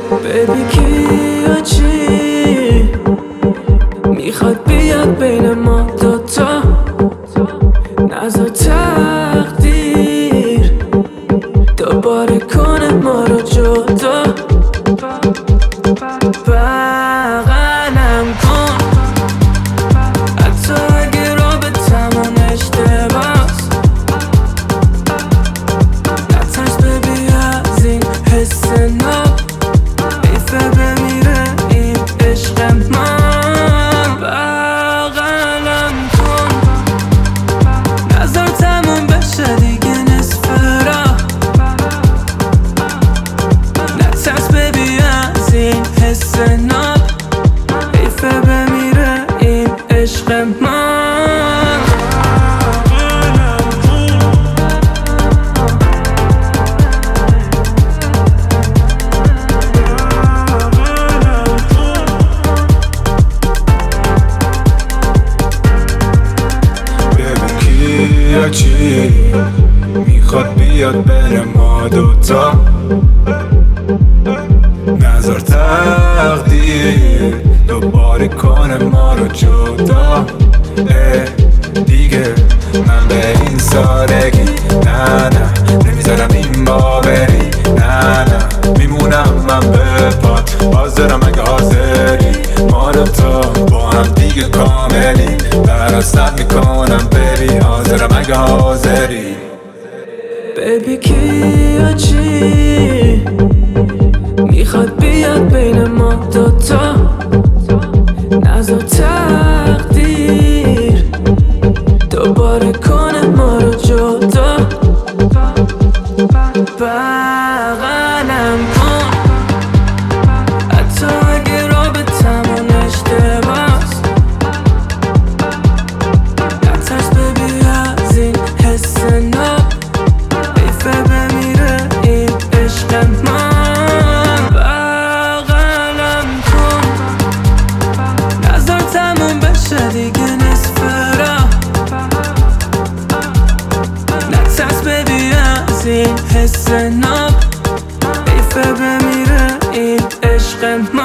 بیبی کیا چی میخواد بیاد بین ما دوتا، نذار تقدیر دوباره کنه ما رو جدا. بغلم کن حتی اگه رابطمون اشتباهست، نترس ببی از این حس ناب، حیفه بمیره این عشق من. بغلم کن نذار تموم بشه دیگه نصف راه، نترس ببی از این حس ناب، حیفه بمیره این عشق من. یا چی میخواد بیاد بین ما دوتا، نذار تقدیر دوباره کنه ما رو جدا. دیگه من به این سادگی نه نمیذارم این باوری، نه میمونم من به پات، حاضرم اگه حاضری، ما دوتا با هم دیگه کاملی، براست میکنم ببی، حاضرم اگه حاضری. بیبی کیا چی میخواد بیاد بین ما دوتا، نذار تقدیر دوباره کنه ما رو جدا. بغلم کن حتی اگه رابطمون اشتباهست، نترس ببی از این حس ناب، حیفه بمیره این عشق من. بغلم کن نذار تموم بشه دیگه نصف راه، نترس ببی از این حس ناب، حیفه بمیره این عشق من.